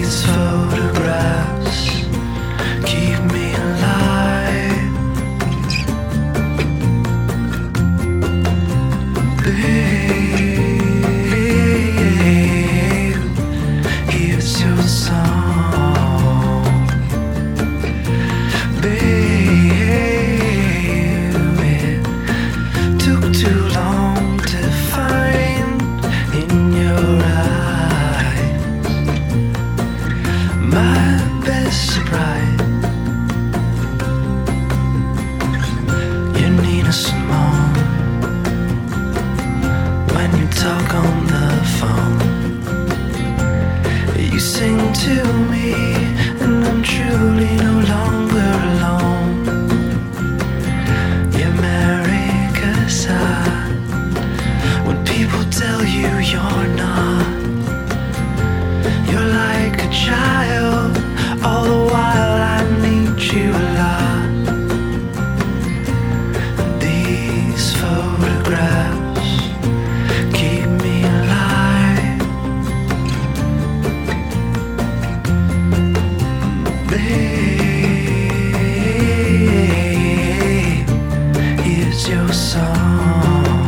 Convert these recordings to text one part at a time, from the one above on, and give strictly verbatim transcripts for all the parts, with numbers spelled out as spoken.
These photographs keep me alive. Babe, here's your song. Babe, it took too long to find in your eyes my best surprise. You're Nina Simone when you talk on the phone. You sing to me, and I'm truly no longer alone. You marry Casad when people tell you you're not. You're like a child, all the while I need you a lot. These photographs keep me alive. Babe, here's your song.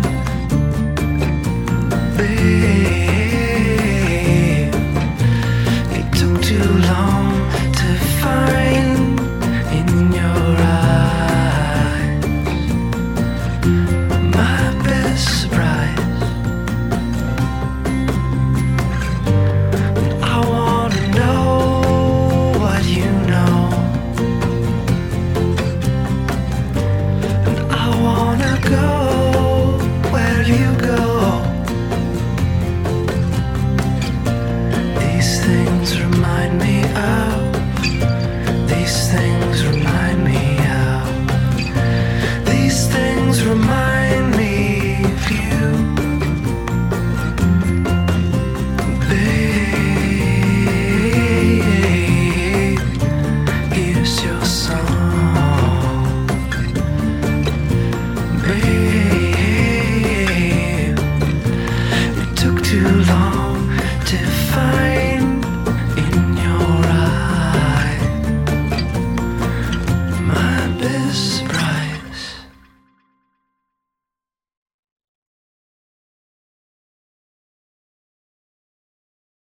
Babe, it took too long to find in your eyes my best surprise. I wanna know what you know, and I wanna go where you go. These things remind me of